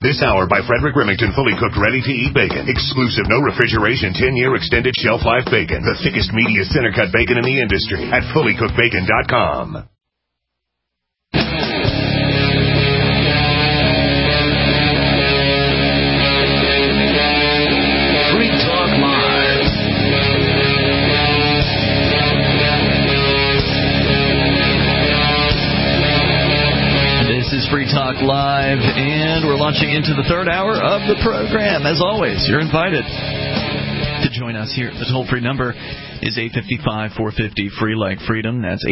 This hour by Frederick Remington, fully cooked, ready-to-eat bacon. Exclusive, no refrigeration, 10-year extended shelf life bacon. The thickest, meatiest center-cut bacon in the industry at fullycookedbacon.com. Free Talk Live, and we're launching into the third hour of the program. As always, you're invited to join us here. The toll-free number is 855-450-FREE like freedom. That's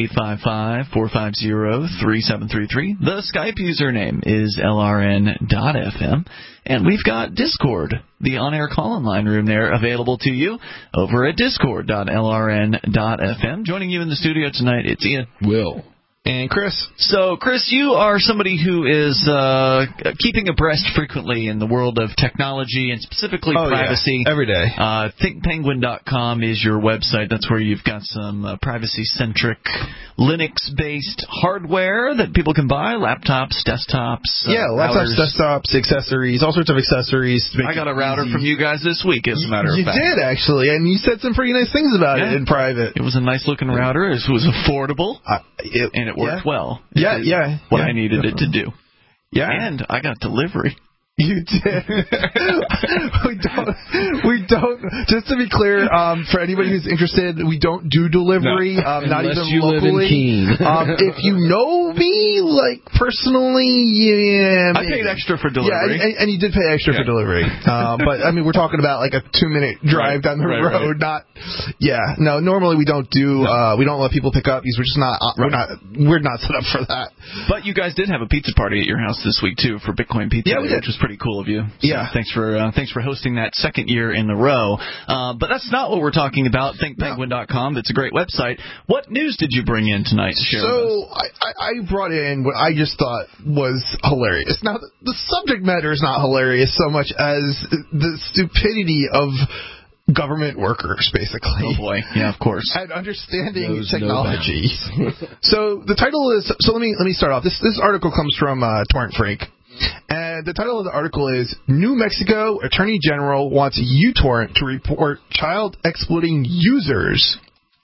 855-450-3733. The Skype username is LRN.FM. And we've got Discord, the on-air call-in line room there, available to you over at discord.lrn.fm. Joining you in the studio tonight, it's Ian. Will. And Chris. So, Chris, you are somebody who is keeping abreast frequently in the world of technology and specifically privacy. Yeah. Every day. ThinkPenguin.com is your website. That's where you've got some privacy-centric Linux-based hardware that people can buy, laptops, desktops, laptops, desktops, accessories, all sorts of accessories. I got a router from you guys this week, as a matter of fact. You did, actually, and you said some pretty nice things about it in private. It was a nice-looking router. It was affordable. And it worked well. What I needed it to do. Yeah. And I got delivery. You did. we don't. Just to be clear, for anybody who's interested, we don't do delivery. Not even you locally. Live in Keene. If you know me, like personally, I paid extra for delivery. Yeah, and you did pay extra for delivery. But I mean, we're talking about like a 2-minute drive down the road. Not. Yeah. No. Normally we don't do. We don't let people pick up because we're just not. We're not set up for that. But you guys did have a pizza party at your house this week too for Bitcoin Pizza. Yeah, we did. Which was pretty cool of you. So yeah. Thanks for hosting that second year in a row. But that's not what we're talking about. ThinkPenguin.com. It's a great website. What news did you bring in tonight to share with us? I brought in what I just thought was hilarious. Now, the subject matter is not hilarious so much as the stupidity of government workers, basically. Oh, boy. Yeah, of course. And understanding technology. So the title is... So let me start off. This article comes from Torrent Freak. And the title of the article is New Mexico Attorney General wants uTorrent to report child exploiting users.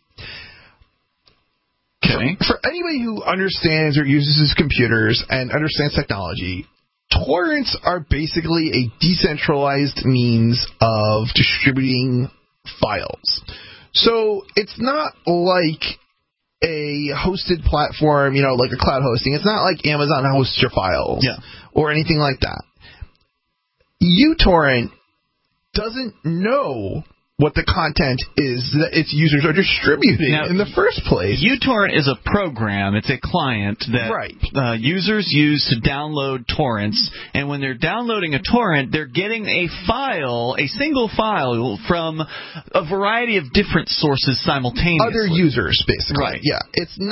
Okay. For anybody who understands or uses computers and understands technology, torrents are basically a decentralized means of distributing files. So it's not like a hosted platform, like a cloud hosting. It's not like Amazon hosts your files or anything like that. uTorrent doesn't know what the content is that its users are distributing in the first place. uTorrent is a program. It's a client that users use to download torrents. And when they're downloading a torrent, they're getting a single file from a variety of different sources simultaneously. Other users, basically. Right. Yeah.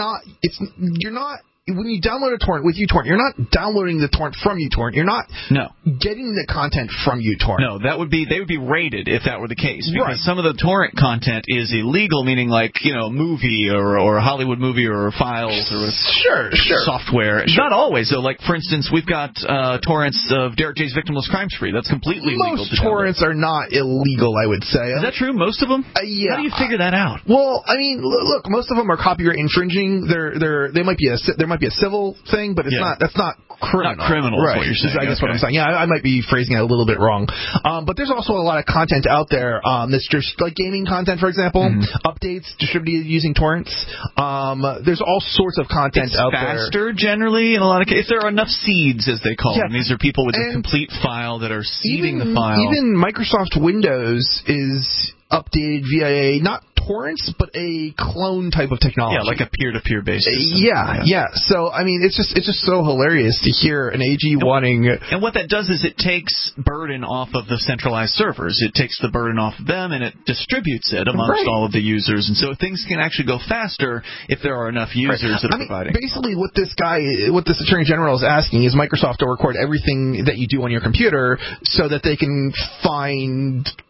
When you download a torrent with uTorrent, you're not downloading the torrent from uTorrent. You're not getting the content from uTorrent. No, they would be raided if that were the case. Because some of the torrent content is illegal, meaning like, movie or a Hollywood movie or files or software. Not always, though. Like, for instance, we've got torrents of Derek J's Victimless Crime Spree. That's completely legal. Most torrents are not illegal, I would say. Is that true? Most of them? Yeah. How do you figure that out? Well, I mean, look, most of them are copyright infringing. There might be a civil thing, but it's not. That's not criminal. Not criminal, is what you're saying. I guess what I'm saying. Yeah, I might be phrasing it a little bit wrong. But there's also a lot of content out there that's just like gaming content, for example, updates distributed using torrents. There's all sorts of content out there. It's faster, generally, in a lot of cases. If there are enough seeds, as they call them. These are people with a complete file that are seeding the file. Even Microsoft Windows is updated via not torrents, but a clone type of technology. Yeah, like a peer-to-peer basis. Yeah. So, I mean, it's just so hilarious to hear an AG wanting... And what that does is it takes burden off of the centralized servers. It takes the burden off of them, and it distributes it amongst all of the users. And so things can actually go faster if there are enough users that are providing. Basically, what this Attorney General is asking is Microsoft to record everything that you do on your computer so that they can find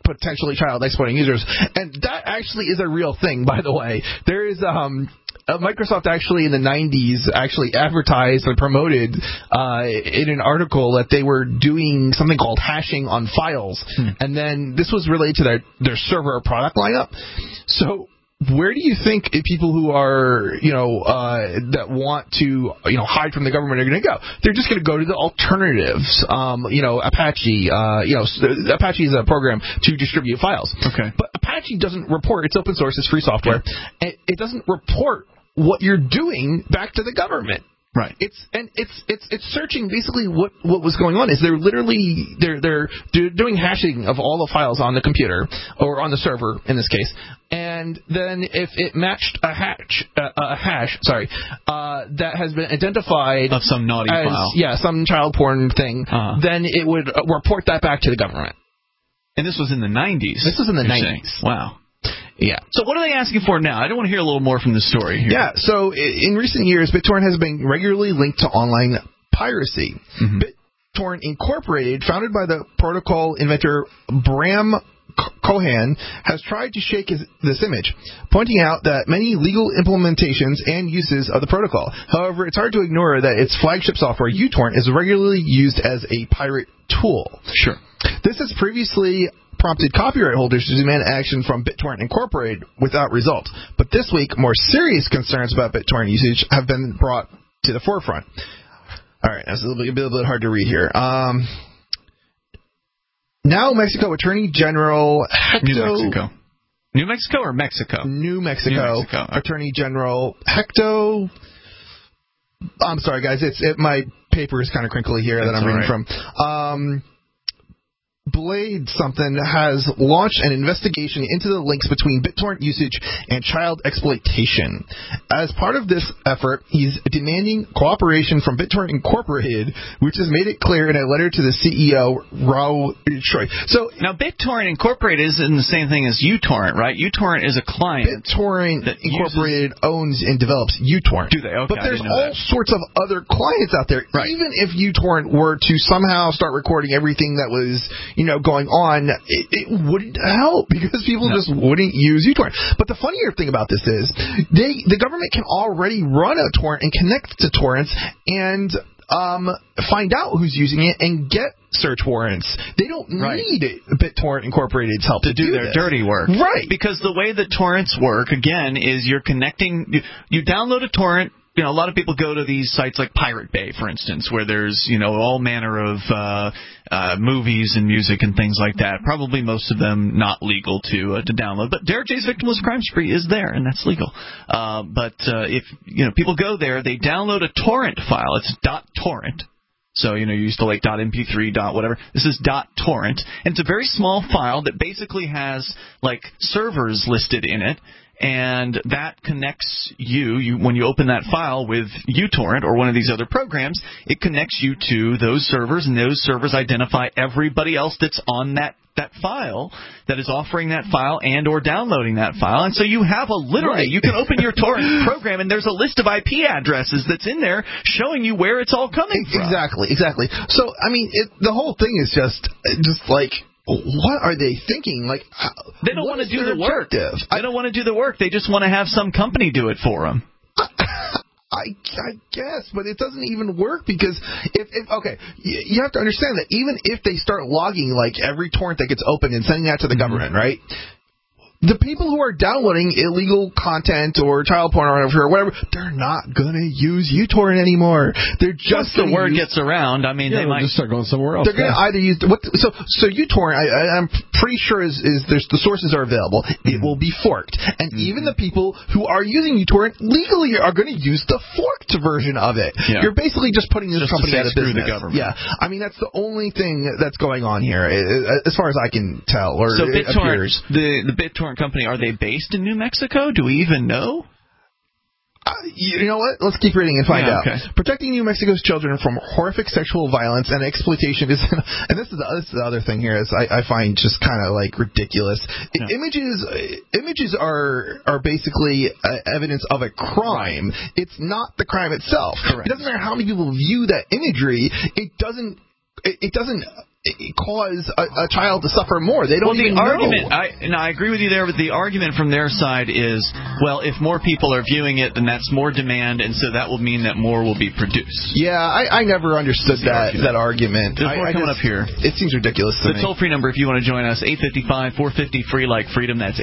potentially child exploiting users. And that actually is a real thing, by the way. There is Microsoft actually in the 90s actually advertised and promoted in an article that they were doing something called hashing on files. And then this was related to their server product lineup. So where do you think people who are, that want to, hide from the government are going to go? They're just going to go to the alternatives. Apache. Apache is a program to distribute files. Okay. But Apache doesn't report. It's open source. It's free software. Yeah. It doesn't report what you're doing back to the government. Right. It's searching basically what was going on is they're doing hashing of all the files on the computer or on the server in this case, and then if it matched a hash that has been identified of some naughty file, some child porn thing, then it would report that back to the government. And this was in the 90s. This was in the 90s. Wow. Yeah. So what are they asking for now? I don't want to hear a little more from this story here. Yeah. So in recent years, BitTorrent has been regularly linked to online piracy. Mm-hmm. BitTorrent Incorporated, founded by the protocol inventor Bram Cohen, has tried to shake this image, pointing out that many legal implementations and uses of the protocol. However, it's hard to ignore that its flagship software, uTorrent, is regularly used as a pirate tool. Sure. This has previously prompted copyright holders to demand action from BitTorrent Incorporated without result. But this week, more serious concerns about BitTorrent usage have been brought to the forefront. All right, that's a little bit hard to read here. Now, Mexico Attorney General Hecto... New Mexico or Mexico? New Mexico. Attorney General Hecto... I'm sorry, guys. My paper is kind of crinkly here that I'm reading from. Blade something has launched an investigation into the links between BitTorrent usage and child exploitation. As part of this effort, he's demanding cooperation from BitTorrent Incorporated, which has made it clear in a letter to the CEO, Raul Choi. So now, BitTorrent Incorporated isn't the same thing as uTorrent, right? uTorrent is a client. BitTorrent Incorporated owns and develops uTorrent. Do they? Okay, but there's all sorts of other clients out there. Right. Even if uTorrent were to somehow start recording everything that was going on, it wouldn't help because people just wouldn't use uTorrent. But the funnier thing about this is the government can already run a torrent and connect to torrents and find out who's using it and get search warrants. They don't need BitTorrent Incorporated's help to do their dirty work. Right. Because the way the torrents work, again, is you're connecting... You download a torrent. A lot of people go to these sites like Pirate Bay, for instance, where there's, all manner of movies and music and things like that. Probably most of them not legal to download. But Derek J's Victimless Crime Spree is there, and that's legal. But if people go there, they download a torrent file. It's .torrent. So, you used to like .mp3, whatever. This is .torrent. And it's a very small file that basically has, like, servers listed in it. And that connects you when you open that file with uTorrent or one of these other programs, it connects you to those servers, and those servers identify everybody else that's on that file that is offering that file and or downloading that file. And so you have you can open your torrent program, and there's a list of IP addresses that's in there showing you where it's all coming from. Exactly. So, I mean, the whole thing is just like... What are they thinking? Like, they don't want to do the work. They don't want to do the work. They just want to have some company do it for them. I guess, but it doesn't even work because you have to understand that even if they start logging like every torrent that gets opened and sending that to the government, right? The people who are downloading illegal content or child porn or whatever, they're not going to use uTorrent anymore. They're just the word gets around. I mean, they might just start going somewhere else. They're going to either use so uTorrent. I'm pretty sure is there's the sources are available. It will be forked, and even the people who are using uTorrent legally are going to use the forked version of it. Yeah. You're basically just putting this company out of business. The government. Yeah, I mean that's the only thing that's going on here, as far as I can tell. Or so it appears. The BitTorrent company, are they based in New Mexico? Do we even know? You know what? Let's keep reading and find out. Okay. Protecting New Mexico's children from horrific sexual violence and exploitation is, and this is the other thing here is I find just kind of like ridiculous. Yeah. Images are basically evidence of a crime. It's not the crime itself. Correct. It doesn't matter how many people view that imagery. It doesn't cause a child to suffer more. They don't even know. I agree with you there, but the argument from their side is, well, if more people are viewing it, then that's more demand, and so that will mean that more will be produced. Yeah, I never understood that argument. There's more coming up here. It seems ridiculous to me. The toll-free number, if you want to join us, 855-450-FREE like freedom. That's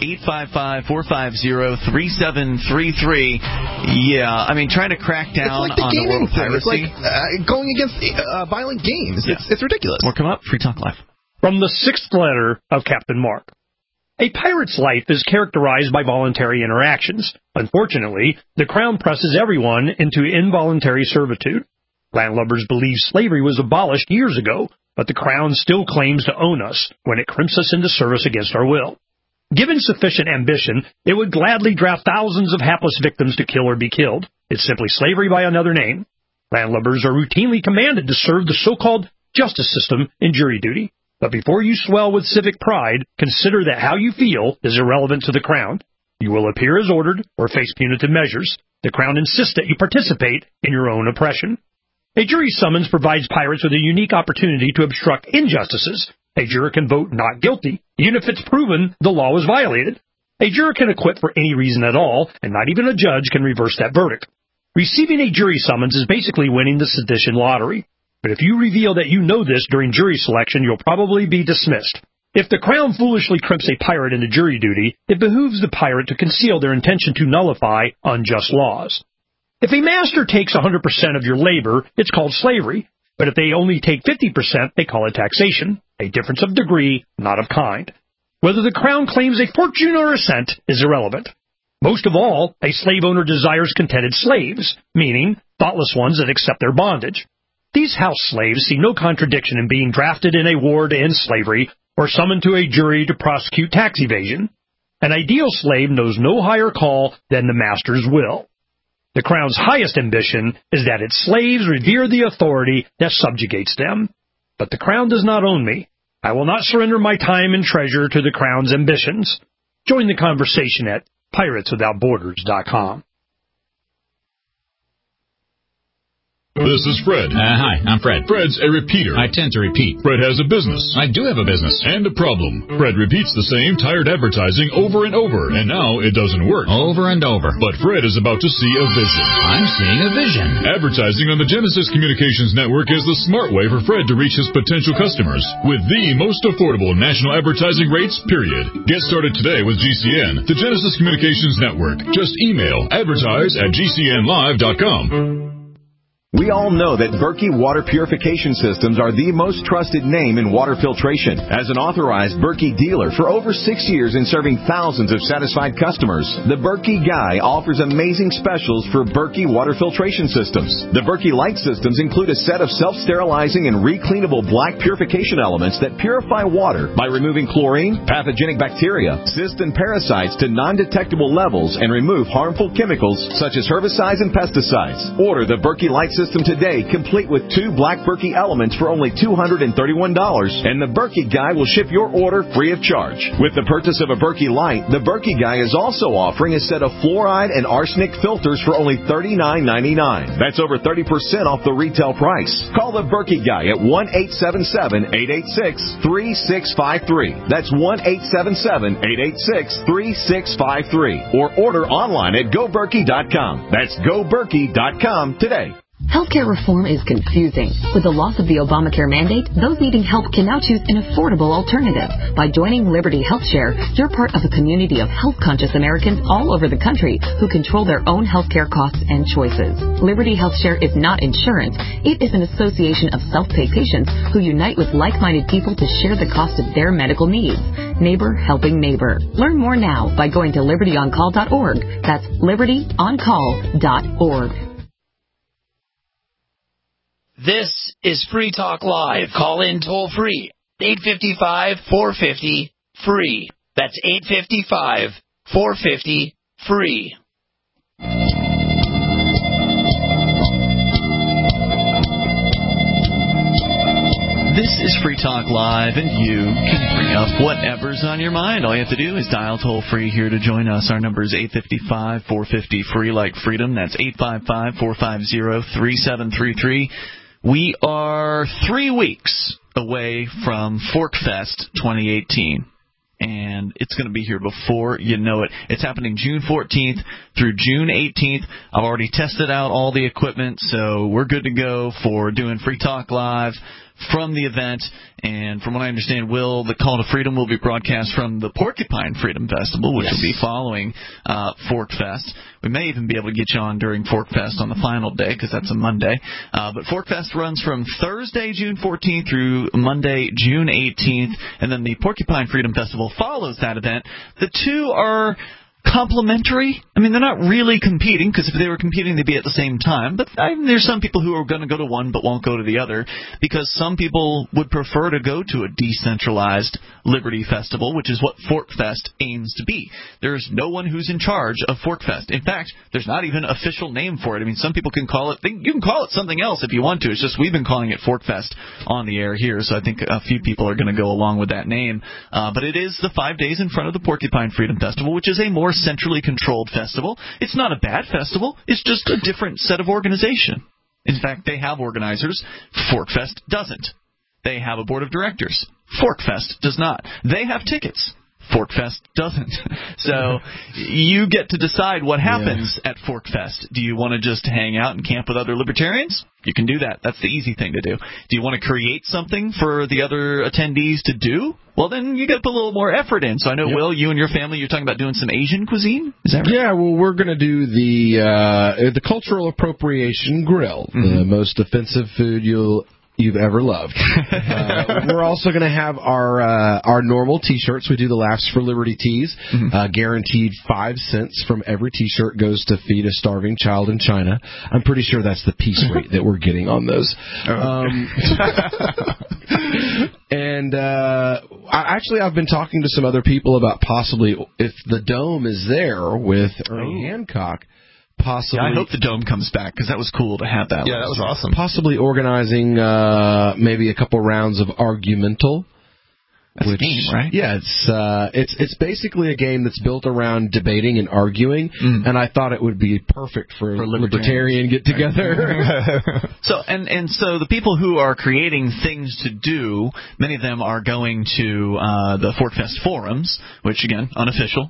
855-450-3733. Yeah, I mean, trying to crack down on the world of piracy. It's like going against violent games. Yeah. It's ridiculous. More come up. Free Talk Live. From the 6th letter of Captain Mark. A pirate's life is characterized by voluntary interactions. Unfortunately, the Crown presses everyone into involuntary servitude. Landlubbers believe slavery was abolished years ago, but the Crown still claims to own us when it crimps us into service against our will. Given sufficient ambition, it would gladly draft thousands of hapless victims to kill or be killed. It's simply slavery by another name. Landlubbers are routinely commanded to serve the so-called justice system in jury duty. But before you swell with civic pride, consider that how you feel is irrelevant to the Crown. You will appear as ordered or face punitive measures. The Crown insists that you participate in your own oppression. A jury summons provides pirates with a unique opportunity to obstruct injustices. A juror can vote not guilty, even if it's proven the law was violated. A juror can acquit for any reason at all, and not even a judge can reverse that verdict. Receiving a jury summons is basically winning the sedition lottery. But if you reveal that you know this during jury selection, you'll probably be dismissed. If the Crown foolishly crimps a pirate into jury duty, it behooves the pirate to conceal their intention to nullify unjust laws. If a master takes 100% of your labor, it's called slavery. But if they only take 50%, they call it taxation. A difference of degree, not of kind. Whether the Crown claims a fortune or a cent is irrelevant. Most of all, a slave owner desires contented slaves, meaning thoughtless ones that accept their bondage. These house slaves see no contradiction in being drafted in a war to end slavery or summoned to a jury to prosecute tax evasion. An ideal slave knows no higher call than the master's will. The Crown's highest ambition is that its slaves revere the authority that subjugates them. But the Crown does not own me. I will not surrender my time and treasure to the Crown's ambitions. Join the conversation at pirateswithoutborders.com. This is Fred. Hi, I'm Fred. Fred's a repeater. I tend to repeat. Fred has a business. I do have a business. And a problem. Fred repeats the same tired advertising over and over, and now it doesn't work. Over and over. But Fred is about to see a vision. I'm seeing a vision. Advertising on the Genesis Communications Network is the smart way for Fred to reach his potential customers with the most affordable national advertising rates, period. Get started today with GCN, the Genesis Communications Network. Just email advertise@gcnlive.com. We all know that Berkey Water Purification Systems are the most trusted name in water filtration. As an authorized Berkey dealer for over 6 years and serving thousands of satisfied customers, the Berkey Guy offers amazing specials for Berkey Water Filtration Systems. The Berkey Light Systems include a set of self-sterilizing and recleanable black purification elements that purify water by removing chlorine, pathogenic bacteria, cysts, and parasites to non-detectable levels and remove harmful chemicals such as herbicides and pesticides. Order the Berkey Light System today, complete with 2 black Berkey elements for only $231, and the Berkey Guy will ship your order free of charge. With the purchase of a Berkey Light, the Berkey Guy is also offering a set of fluoride and arsenic filters for only $39.99. That's over 30% off the retail price. Call the Berkey Guy at 1-877-886-3653. That's 1-877-886-3653. Or order online at GoBerkey.com. That's GoBerkey.com today. Healthcare reform is confusing. With the loss of the Obamacare mandate, those needing help can now choose an affordable alternative. By joining Liberty HealthShare, you're part of a community of health-conscious Americans all over the country who control their own healthcare costs and choices. Liberty HealthShare is not insurance. It is an association of self-pay patients who unite with like-minded people to share the cost of their medical needs. Neighbor helping neighbor. Learn more now by going to libertyoncall.org. That's libertyoncall.org. This is Free Talk Live. Call in toll free. 855-450-FREE. That's 855-450-FREE. This is Free Talk Live, and you can bring up whatever's on your mind. All you have to do is dial toll-free here to join us. Our number is 855-450-FREE like freedom. That's 855-450-3733. We are 3 weeks away from ForkFest 2018. And it's going to be here before you know it. It's happening June 14th through June 18th. I've already tested out all the equipment, so we're good to go for doing Free Talk Live from the event. And from what I understand, Will, the Call to Freedom will be broadcast from the Porcupine Freedom Festival, which will be following ForkFest. We may even be able to get you on during ForkFest on the final day, because that's a Monday. But ForkFest runs from Thursday, June 14th through Monday, June 18th, and then the Porcupine Freedom Festival follows that event. The two are complementary. I mean, they're not really competing, because if they were competing, they'd be at the same time. But there's some people who are going to go to one but won't go to the other, because some people would prefer to go to a decentralized Liberty Festival, which is what ForkFest aims to be. There's no one who's in charge of ForkFest. In fact, there's not even an official name for it. I mean, some people can call it, you can call it something else if you want to. It's just we've been calling it ForkFest on the air here, so I think a few people are going to go along with that name. But it is the 5 days in front of the Porcupine Freedom Festival, which is a more centrally controlled festival. It's not a bad festival. It's just a different set of organization. In fact, they have organizers. ForkFest doesn't. They have a board of directors. ForkFest does not. They have tickets. ForkFest doesn't. So you get to decide what happens at ForkFest. Do you want to just hang out and camp with other libertarians? You can do that. That's the easy thing to do. Do you want to create something for the other attendees to do? Well, then you got to put a little more effort in. So I know, Will, you and your family, you're talking about doing some Asian cuisine? Is that right? Yeah, well, we're going to do the cultural appropriation grill, the most offensive food you've ever loved. We're also going to have our normal T-shirts. We do the Laughs for Liberty tees. Guaranteed 5 cents from every T-shirt goes to feed a starving child in China. I'm pretty sure that's the piece rate that we're getting on those. And I've been talking to some other people about possibly, if the Dome is there with Ernie Hancock, possibly. Yeah, I hope the Dome comes back, because that was cool to have that. Yeah, that was awesome. Possibly organizing maybe a couple rounds of Argumental. That's a game, right? Yeah, it's basically a game that's built around debating and arguing, and I thought it would be perfect for a libertarian get-together. So the people who are creating things to do, many of them are going to the ForkFest forums, which again, unofficial.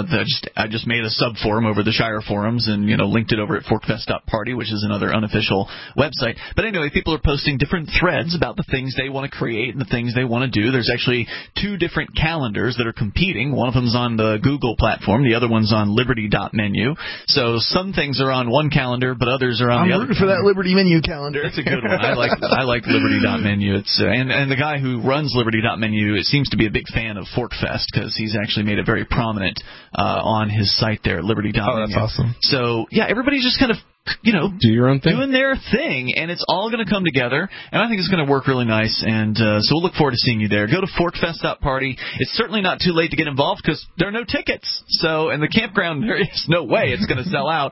I just made a sub forum over the Shire forums and linked it over at ForkFest.party, which is another unofficial website. But anyway, people are posting different threads about the things they want to create and the things they want to do. There's actually 2 different calendars that are competing. One of them's on the Google platform. The other one's on Liberty.menu. So some things are on one calendar, but others are on the other. I'm rooting for that Liberty menu calendar. It's a good one. I like Liberty.menu. It's and the guy who runs Liberty.menu, it seems to be a big fan of ForkFest, because he's actually made it very prominent on his site there, Liberty.menu. Oh, that's awesome. So yeah, everybody's just kind of do your own thing, doing their thing, and it's all going to come together, and I think it's going to work really nice, and so we'll look forward to seeing you there. Go to ForkFest.party. It's certainly not too late to get involved, because there are no tickets, so in the campground there is no way it's going to sell out,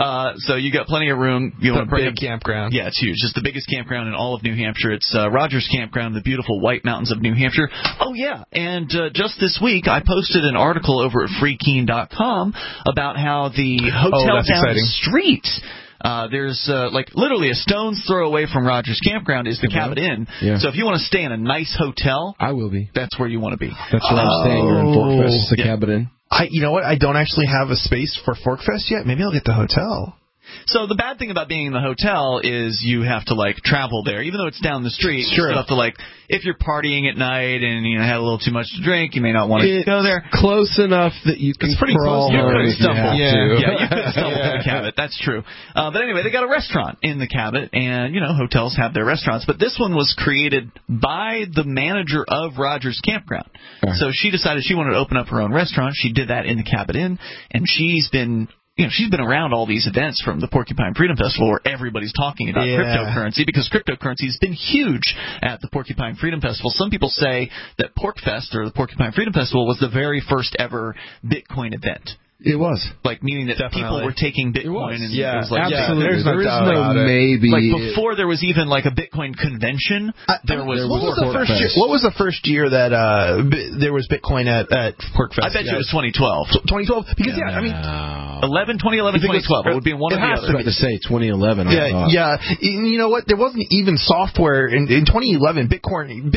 so you got plenty of room. You want to bring a big campground. Yeah, it's huge. It's the biggest campground in all of New Hampshire. It's Rogers Campground, the beautiful White Mountains of New Hampshire. Oh yeah, and just this week I posted an article over at freekeen.com about how the hotel down the street, there's literally a stone's throw away from Rogers Campground is the Cabot Inn. Yeah. So if you want to stay in a nice hotel, I will be. That's where you want to be. That's where I'm staying here in ForkFest. It's the Cabot Inn. You know what? I don't actually have a space for ForkFest yet. Maybe I'll get the hotel. So the bad thing about being in the hotel is you have to travel there, even though it's down the street. Sure. You still have to if you're partying at night and had a little too much to drink, you may not want to go there. Close enough that you can crawl. You could stumble. You could stumble to the Cabot. That's true. But anyway, they got a restaurant in the Cabot, and hotels have their restaurants. But this one was created by the manager of Rogers Campground. Right. So she decided she wanted to open up her own restaurant. She did that in the Cabot Inn, and she's been around all these events from the Porcupine Freedom Festival where everybody's talking about cryptocurrency, because cryptocurrency has been huge at the Porcupine Freedom Festival. Some people say that PorcFest, or the Porcupine Freedom Festival, was the very first ever Bitcoin event. It was. Like, meaning that people were taking Bitcoin. And it was like, absolutely. There's there is no maybe. Like, before there was even, like, a Bitcoin convention, there was what was the first year that there was Bitcoin at PorcFest? I bet you it was 2012. 2012? Because, 2011, 2012. It would be one of the other. I was about to say 2011. Yeah. You know what? There wasn't even software in 2011. BitTorrent.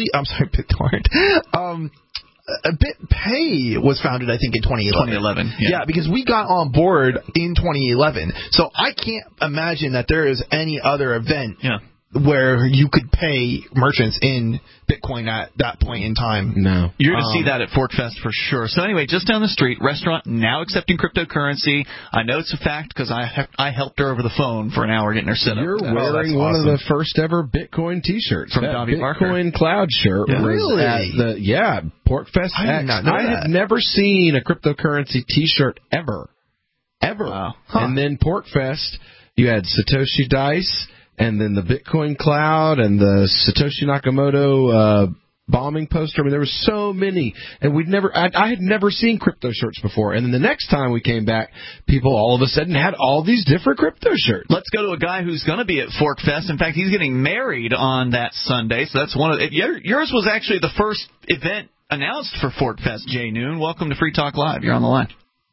BitPay was founded, I think, in 2011. Yeah, because we got on board in 2011. So I can't imagine that there is any other event where you could pay merchants in Bitcoin at that point in time. No. You're going to see that at PorcFest for sure. So anyway, just down the street, restaurant now accepting cryptocurrency. I know it's a fact because I helped her over the phone for an hour getting her set up. You're wearing one of the first ever Bitcoin T-shirts. From Davy Parker. Bitcoin Cloud shirt. Yeah. Really? At PorcFest I did not know that. I had never seen a cryptocurrency T-shirt ever. Wow. And then PorcFest, you had Satoshi Dice, and then the Bitcoin Cloud, and the Satoshi Nakamoto bombing poster. I mean, there were so many, and I had never seen crypto shirts before. And then the next time we came back, people all of a sudden had all these different crypto shirts. Let's go to a guy who's going to be at PorcFest. In fact, he's getting married on that Sunday, so that's one of yours was actually the first event announced for PorcFest. Jay Noon, welcome to Free Talk Live. You're on the line.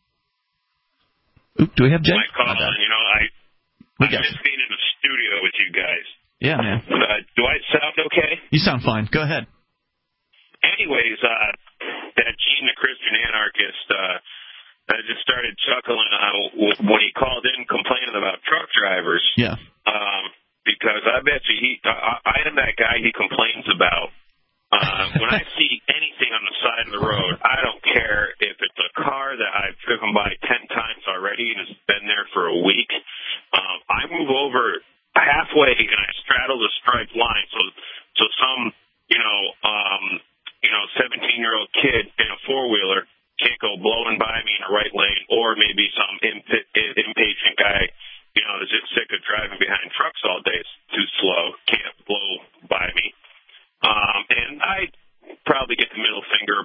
Oop, do we have Jay? I've just been in the studio with you guys. Yeah, man. Do I sound okay? You sound fine. Go ahead. Anyways, that Gene the Christian Anarchist, I just started chuckling when he called in complaining about truck drivers. Yeah. Because I bet you I am that guy he complains about. When I see anything on the side of the road, I don't care if it's a car that I've driven by 10 times already and has been there for a week. I move over halfway and I straddle the striped line, so some 17-year-old kid in a four-wheeler can't go blowing by me in the right lane, or maybe some impatient guy, that's just sick of driving behind trucks all day, too slow, can't blow by me. And I probably get the middle finger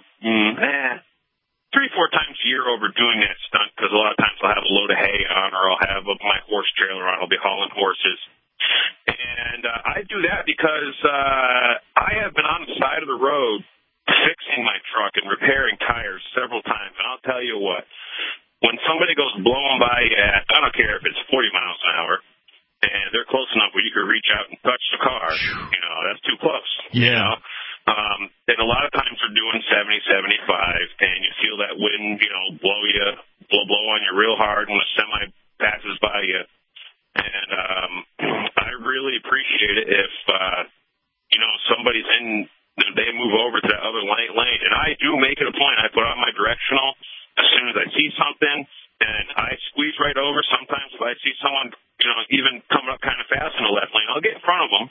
3-4 times a year over doing that stunt, because a lot of times I'll have a load of hay on, or I'll have my horse trailer on. I'll be hauling horses. And I do that because I have been on the side of the road fixing my truck and repairing tires several times. And I'll tell you what, when somebody goes blowing by at, I don't care if it's 40 miles an hour, and they're close enough where you can reach out and touch the car, that's too close. Yeah. And a lot of times they're doing 70, 75, and you feel that wind, blow on you real hard when a semi passes by you. And I really appreciate it if, somebody's they move over to that other lane. And I do make it a point. I put on my directional as soon as I see something, and I squeeze right over. Sometimes if I see someone, even coming up kind of fast in the left lane, I'll get in front of them.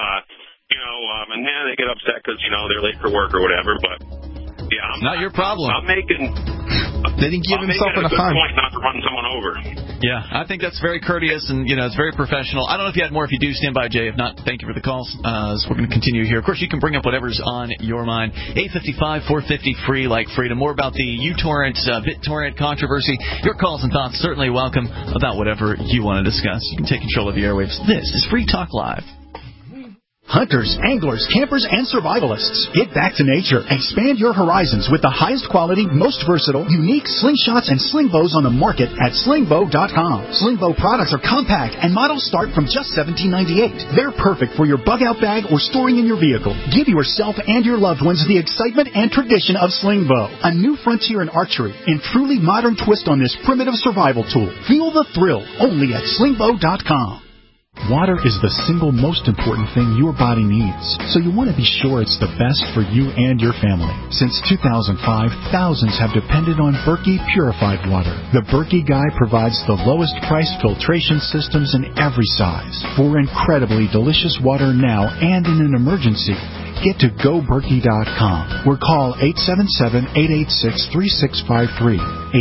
And then they get upset because, they're late for work or whatever. But, yeah. Not your problem. They didn't give himself enough time. Point not to run someone over. Yeah, I think that's very courteous and, it's very professional. I don't know if you had more. If you do, stand by, Jay. If not, thank you for the calls. So we're going to continue here. Of course, you can bring up whatever's on your mind. 855-450-FREE, like freedom. More about the uTorrent, BitTorrent controversy. Your calls and thoughts certainly welcome about whatever you want to discuss. You can take control of the airwaves. This is Free Talk Live. Hunters, anglers, campers, and survivalists. Get back to nature. Expand your horizons with the highest quality, most versatile, unique slingshots and sling bows on the market at slingbow.com. Slingbow products are compact and models start from just $17.98. They're perfect for your bug-out bag or storing in your vehicle. Give yourself and your loved ones the excitement and tradition of Slingbow, a new frontier in archery and truly modern twist on this primitive survival tool. Feel the thrill only at slingbow.com. Water is the single most important thing your body needs, so you want to be sure it's the best for you and your family. Since 2005, thousands have depended on Berkey purified water. The Berkey Guy provides the lowest price filtration systems in every size for incredibly delicious water now and in an emergency. Get to GoBerkey.com or call 877-886-3653.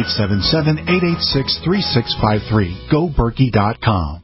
877-886-3653. GoBerkey.com.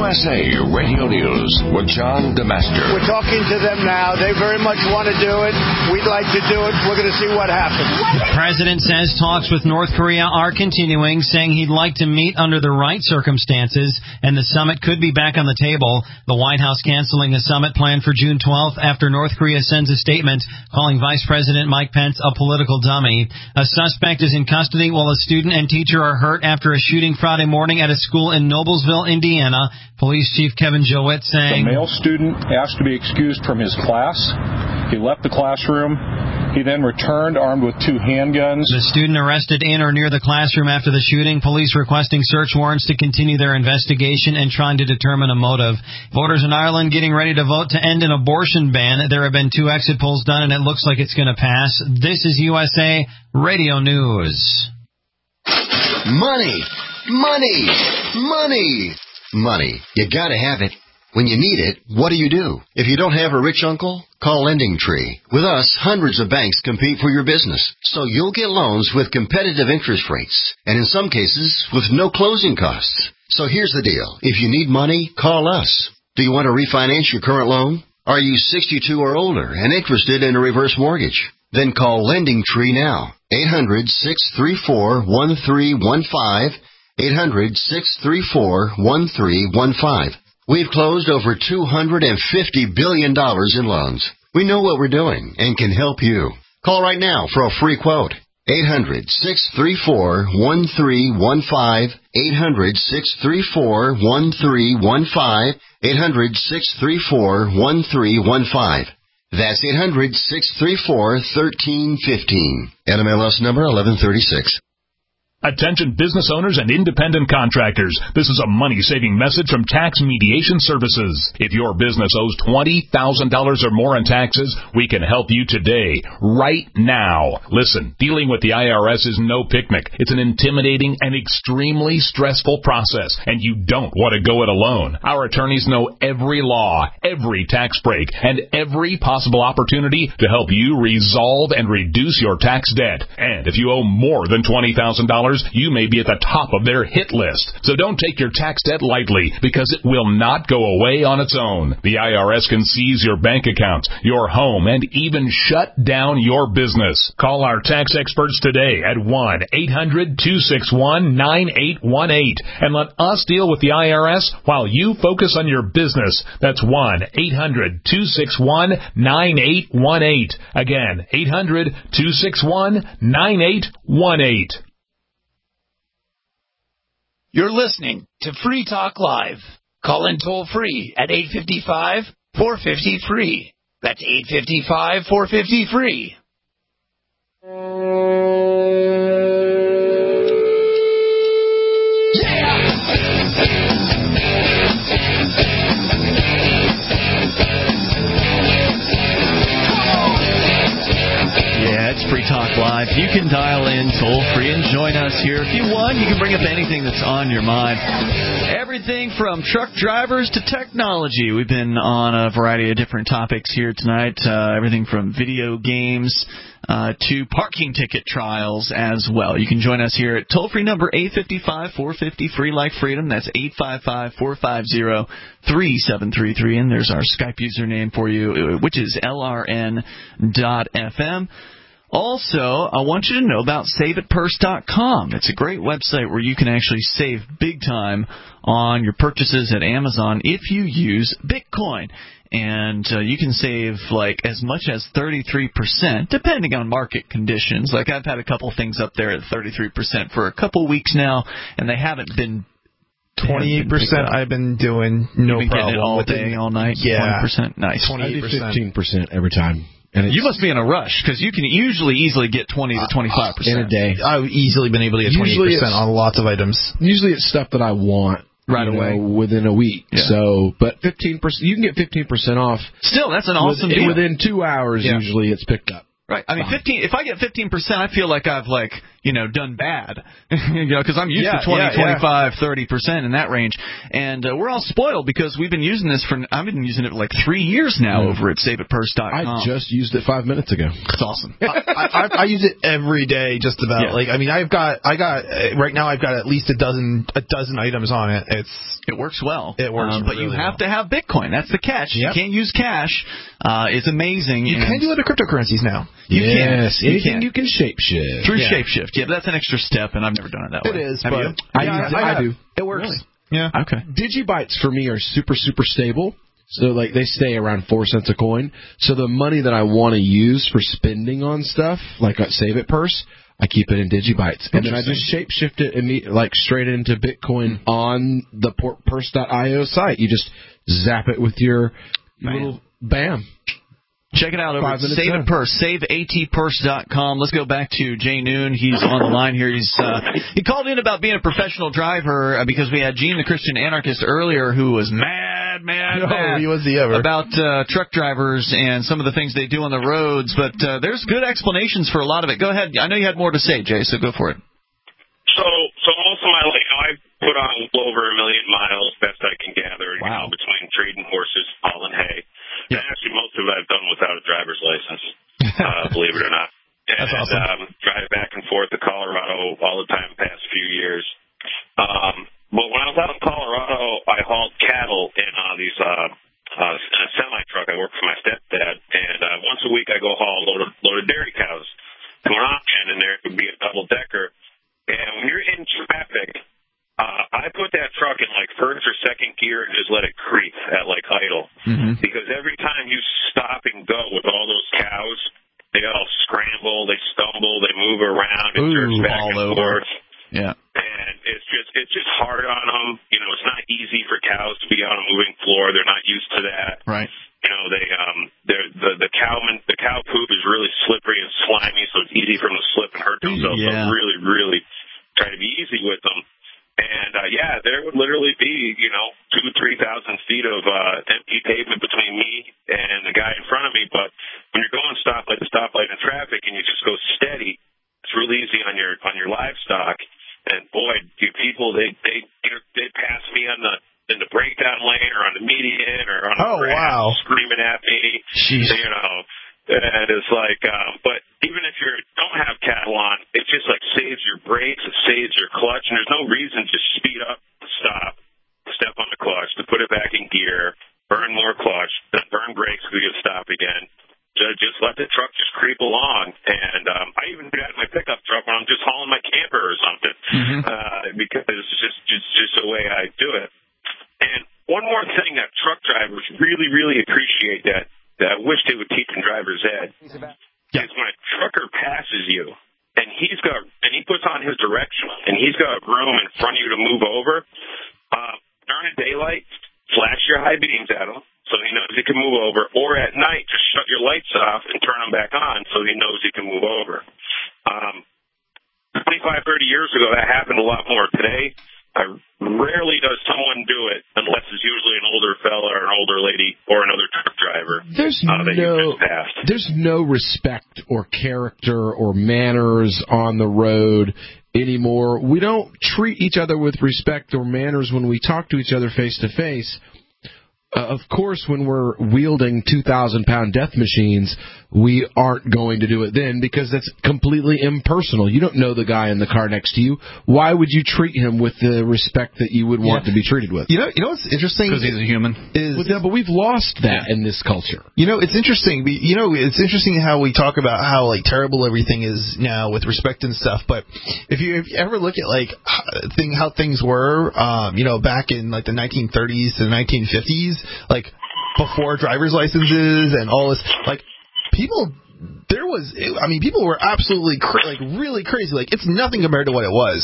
USA Radio News with John DeMaster. We're talking to them now. They very much want to do it. We'd like to do it. We're going to see what happens. The president says talks with North Korea are continuing, saying he'd like to meet under the right circumstances, and the summit could be back on the table. The White House canceling a summit planned for June 12th after North Korea sends a statement calling Vice President Mike Pence a political dummy. A suspect is in custody while a student and teacher are hurt after a shooting Friday morning at a school in Noblesville, Indiana. Police Chief Kevin Jowett saying, "The male student asked to be excused from his class. He left the classroom. He then returned armed with 2 handguns." The student arrested in or near the classroom after the shooting. Police requesting search warrants to continue their investigation and trying to determine a motive. Voters in Ireland getting ready to vote to end an abortion ban. There have been 2 exit polls done, and it looks like it's going to pass. This is USA Radio News. Money, money, money, money. You gotta have it. When you need it, what do? If you don't have a rich uncle, call LendingTree. With us, hundreds of banks compete for your business, so you'll get loans with competitive interest rates, and in some cases, with no closing costs. So here's the deal. If you need money, call us. Do you want to refinance your current loan? Are you 62 or older and interested in a reverse mortgage? Then call LendingTree now. 800-634-1315. 800-634-1315. We've closed over $250 billion in loans. We know what we're doing and can help you. Call right now for a free quote. 800-634-1315. 800-634-1315. 800-634-1315. That's 800-634-1315. NMLS number 1136. Attention business owners and independent contractors. This is a money-saving message from Tax Mediation Services. If your business owes $20,000 or more in taxes, we can help you today, right now. Listen, dealing with the IRS is no picnic. It's an intimidating and extremely stressful process, and you don't want to go it alone. Our attorneys know every law, every tax break, and every possible opportunity to help you resolve and reduce your tax debt. And if you owe more than $20,000, you may be at the top of their hit list. So don't take your tax debt lightly, because it will not go away on its own. The IRS can seize your bank accounts, your home, and even shut down your business. Call our tax experts today at 1-800-261-9818 and let us deal with the IRS while you focus on your business. That's 1-800-261-9818. Again, 800-261-9818. You're listening to Free Talk Live. Call in toll free at 855-450-FREE. That's 855-450-FREE. It's Free Talk Live. You can dial in toll-free and join us here. If you want, you can bring up anything that's on your mind. Everything from truck drivers to technology. We've been on a variety of different topics here tonight. Everything from video games to parking ticket trials as well. You can join us here at toll-free number 855-450-FREE like freedom. That's 855-450-3733. And there's our Skype username for you, which is LRN.FM. Also, I want you to know about SaveItPurse.com. It's a great website where you can actually save big time on your purchases at Amazon if you use Bitcoin. And you can save like as much as 33%, depending on market conditions. Like I've had a couple things up there at 33% for a couple weeks now, and they haven't been 28%. I've been doing no You've been problem getting it all with day, all night. Yeah, 20%, nice. 15% every time. And you must be in a rush, because you can easily get 20 to 25% in a day. I've easily been able to get 20% on lots of items. Usually it's stuff that I want right away within a week. Yeah. So, but 15%, you can get 15% off. Still, that's an awesome deal. Within 2 hours, usually it's picked up. Right. I mean, 15. If I get 15%, I feel like I've done bad, because I'm used to 20, 25, 30% in that range, and we're all spoiled because we've been using this I've been using it like 3 years now over at SaveItPurse.com. I just used it 5 minutes ago. It's awesome. I use it every day, just about. Yeah. Like, I mean, right now I've got at least a dozen items on it. It works well. It works, but really you have to have Bitcoin. That's the catch. Yep. You can't use cash. It's amazing. You can do other cryptocurrencies now. You can. Anything you can shapeshift. Through shapeshift. Yeah, but that's an extra step, and I've never done it that way. It is, have but you? I do. It works. Really? Yeah. Okay. Digibytes for me are super, super stable. So, like, they stay around 4 cents a coin. So the money that I want to use for spending on stuff, like at Save It Purse, I keep it in Digibytes. And then I just shapeshift it straight into Bitcoin on the Purse.io site. You just zap it with your little bam. Check it out over at Save It Purse, SaveAtPurse.com. Let's go back to Jay Noon. He's on the line here. He called in about being a professional driver because we had Gene the Christian Anarchist earlier who was mad he was the ever. about truck drivers and some of the things they do on the roads. But there's good explanations for a lot of it. Go ahead. I know you had more to say, Jay, so go for it. So most of my life, I've put on over 1 million miles, best I can gather, between trading horses, hauling hay. Yeah. And actually, most of it I've done without a driver's license, believe it or not. And, that's awesome. Drive back and forth to Colorado all the time the past few years. But when I was out in Colorado, I hauled cattle in these in a semi-truck. I worked for my stepdad. And once a week, I go haul a load of dairy cows to an auction, and there could be a double-decker. And when you're in traffic, I put that truck in like first or second gear and just let it creep at like idle. Mm-hmm. Because every time you stop and go with all those cows, they all scramble, they stumble, they move around, it jerks back and forth. Yeah. And it's just hard on them. It's not easy for cows to be on a moving floor. They're not used to that. Right. The cow poop is really slippery and slimy, so it's easy for them to slip and hurt themselves. Yeah. So really, really try to be easy with them. And, there would literally be, 2,000 to 3,000 feet of empty pavement between me and the guy in front of me. But when you're going stoplight to stoplight in traffic and you just go steady, it's real easy on your livestock. And, boy, people, they pass me in the breakdown lane or on the median or on the grass screaming at me. Jeez. And it's like, but even if you don't have cattle on, it just like saves your brakes, it saves your clutch, and there's no reason to speed up, stop, step on the clutch, to put it back in gear, burn more clutch, then burn brakes so you stop again. Just let the truck just creep along. And I even do that in my pickup truck when I'm just hauling my camper or something, because it's just the way I do it. And one more thing that truck drivers really, really appreciate that I wish they would teach in driver's ed is when a trucker passes you and he puts on his direction and he's got room in front of you to move over, during daylight, flash your high beams at him so he knows he can move over, or at night, just shut your lights off and turn them back on so he knows he can move over. 25, 30 years ago, that happened a lot more. Today, rarely does someone do it unless it's usually an older fella or an older lady or another truck driver. There's no respect or character or manners on the road anymore. We don't treat each other with respect or manners when we talk to each other face to face. Of course, when we're wielding 2,000-pound death machines, we aren't going to do it then because that's completely impersonal. You don't know the guy in the car next to you. Why would you treat him with the respect that you would want to be treated with? You know what's interesting? Because he's a human. But we've lost that in this culture. It's interesting. It's interesting how we talk about how like terrible everything is now with respect and stuff. But if you ever look at like how things were, back in like the 1930s to the 1950s. Like before driver's licenses and all this, like people were absolutely really crazy. Like it's nothing compared to what it was.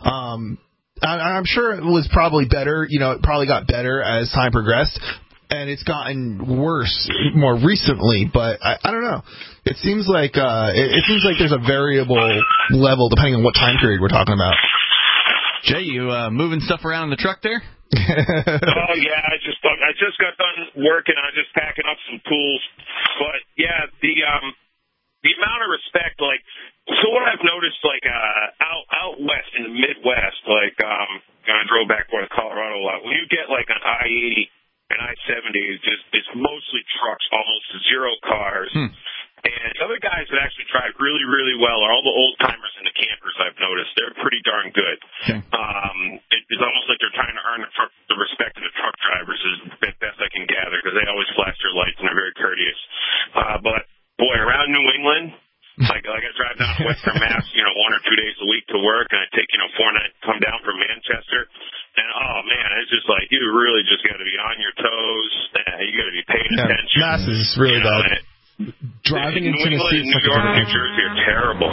I'm sure it was probably better. It probably got better as time progressed, and it's gotten worse more recently. But I don't know. It seems like there's a variable level depending on what time period we're talking about. Jay, you moving stuff around in the truck there? Oh yeah, I just got done working. I'm just packing up some tools. But yeah, the amount of respect, like So what I've noticed, like out west in the Midwest, like I drove back to Colorado a lot. When you get like an I-80 and I-70, it's mostly trucks, almost zero cars. And the other guys that actually drive really, really well are all the old timers and the campers. I've noticed they're pretty darn good. Okay. It's almost like they're trying to earn the respect of the truck drivers, is the best I can gather, because they always flash their lights and are very courteous. But boy, around New England. Like I drive down to Western Mass, 1 or 2 days a week to work, and I take, 4 nights to come down from Manchester. And, oh, man, it's just like you really just got to be on your toes. You got to be paying attention. Mass is really bad. Driving in Tennessee, New York, New Jersey are terrible.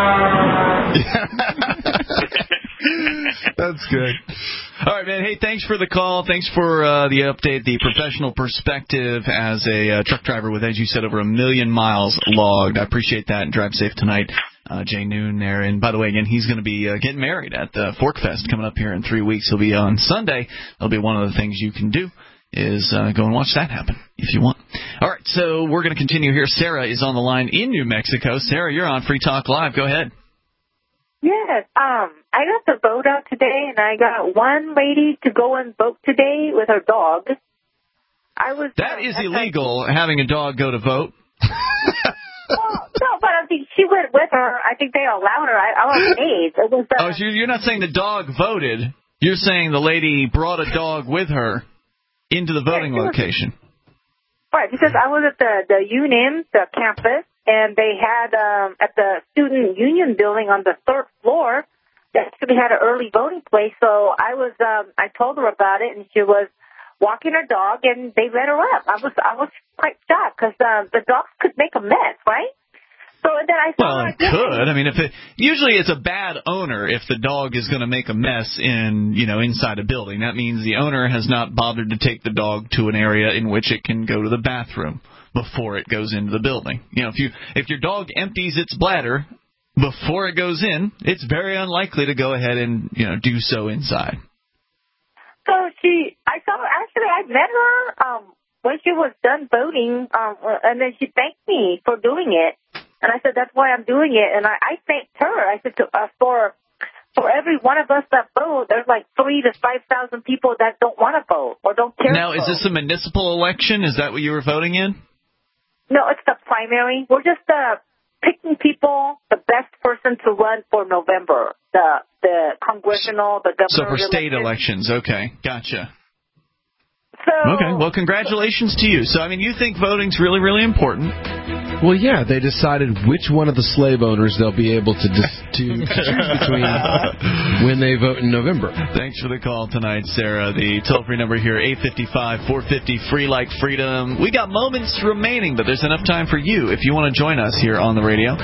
That's good. All right, man. Hey, thanks for the call. Thanks for the update, the professional perspective as a truck driver with, as you said, over 1 million miles logged. I appreciate that, and drive safe tonight. Jay Noon there. And by the way, again, he's going to be getting married at the Fork Fest coming up here in 3 weeks. He'll be on Sunday. That'll be one of the things you can do, is go and watch that happen if you want. All right, so we're going to continue here. Sarah is on the line in New Mexico. Sarah, you're on Free Talk Live. Go ahead. Yes, I got the vote out today, and I got one lady to go and vote today with her dog. That is illegal, having a dog go to vote. Well, no, but I think she went with her. I think they allowed her. I was amazed. It was. So you're not saying the dog voted. You're saying the lady brought a dog with her into the voting location. Right, because I was at the UNM, the campus, and they had at the Student Union building on the 3rd floor, they actually had an early voting place. So I told her about it, and she was walking her dog, and they let her up. I was quite shocked, because the dogs could make a mess, right? So then I thought, it could. I mean, usually it's a bad owner if the dog is going to make a mess inside a building. That means the owner has not bothered to take the dog to an area in which it can go to the bathroom before it goes into the building. If your dog empties its bladder before it goes in, it's very unlikely to go ahead and do so inside. So I met her when she was done voting, and then she thanked me for doing it. And I said, that's why I'm doing it. And I thanked her. I said, for every one of us that vote, there's like 3,000 to 5,000 people that don't want to vote or don't care. Now, is this a municipal election? Is that what you were voting in? No, it's the primary. We're just picking people, the best person to run for November, the congressional, the governor. So for state elections, okay, gotcha. So, okay, well, congratulations to you. So, I mean, you think voting's really, really important. Well, yeah, they decided which one of the slave owners they'll be able to choose between when they vote in November. Thanks for the call tonight, Sarah. The toll-free number here, 855-450-FREE like freedom. We got moments remaining, but there's enough time for you if you want to join us here on the radio.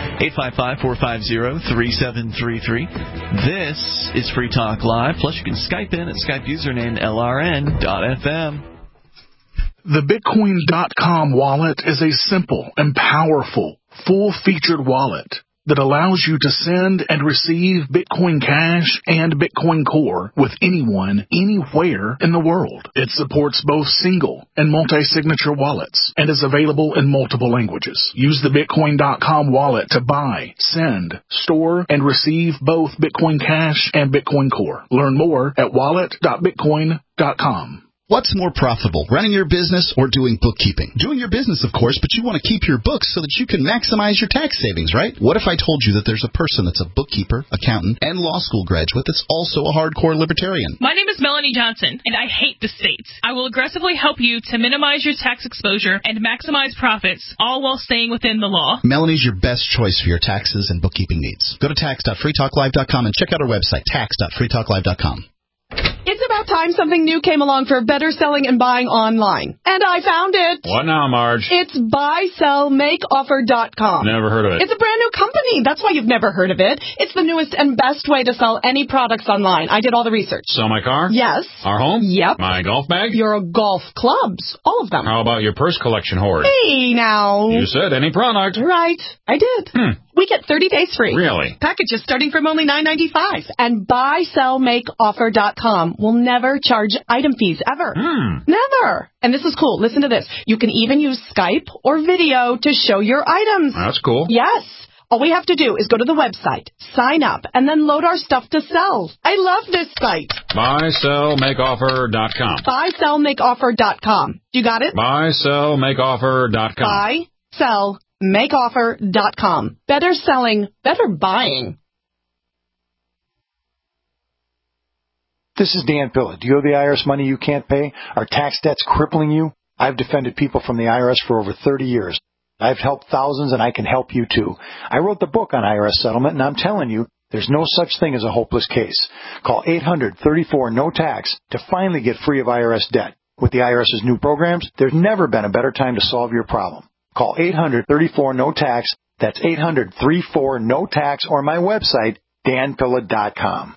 855-450-3733. This is Free Talk Live. Plus, you can Skype in at Skype username LRN.FM. The Bitcoin.com wallet is a simple and powerful, full-featured wallet that allows you to send and receive Bitcoin Cash and Bitcoin Core with anyone, anywhere in the world. It supports both single and multi-signature wallets and is available in multiple languages. Use the Bitcoin.com wallet to buy, send, store, and receive both Bitcoin Cash and Bitcoin Core. Learn more at wallet.bitcoin.com. What's more profitable, running your business or doing bookkeeping? Doing your business, of course, but you want to keep your books so that you can maximize your tax savings, right? What if I told you that there's a person that's a bookkeeper, accountant, and law school graduate that's also a hardcore libertarian? My name is Melanie Johnson, and I hate the states. I will aggressively help you to minimize your tax exposure and maximize profits, all while staying within the law. Melanie's your best choice for your taxes and bookkeeping needs. Go to tax.freetalklive.com and check out our website, tax.freetalklive.com. It's about time something new came along for better selling and buying online. And I found it. What now, Marge? It's buysellmakeoffer.com. Never heard of it. It's a brand new company. That's why you've never heard of it. It's the newest and best way to sell any products online. I did all the research. Sell my car? Yes. Our home? Yep. My golf bag? Your golf clubs. All of them. How about your purse collection hoard? Hey, now. You said any product. Right. I did. We get 30 days free. Really? Packages starting from only $9.95. And buysellmakeoffer.com will never charge item fees, ever. Never. And this is cool. Listen to this. You can even use Skype or video to show your items. That's cool. Yes. All we have to do is go to the website, sign up, and then load our stuff to sell. I love this site. BuySellMakeOffer.com. BuySellMakeOffer.com. You got it? BuySellMakeOffer.com. BuySellMakeOffer.com. Better selling, better buying. This is Dan Pilla. Do you owe the IRS money you can't pay? Are tax debts crippling you? I've defended people from the IRS for over 30 years. I've helped thousands, and I can help you too. I wrote the book on IRS settlement, and I'm telling you, there's no such thing as a hopeless case. Call 800-34-NO-TAX to finally get free of IRS debt. With the IRS's new programs, there's never been a better time to solve your problem. Call 800-34-NO-TAX. That's 800-34-NO-TAX, or my website, danpilla.com.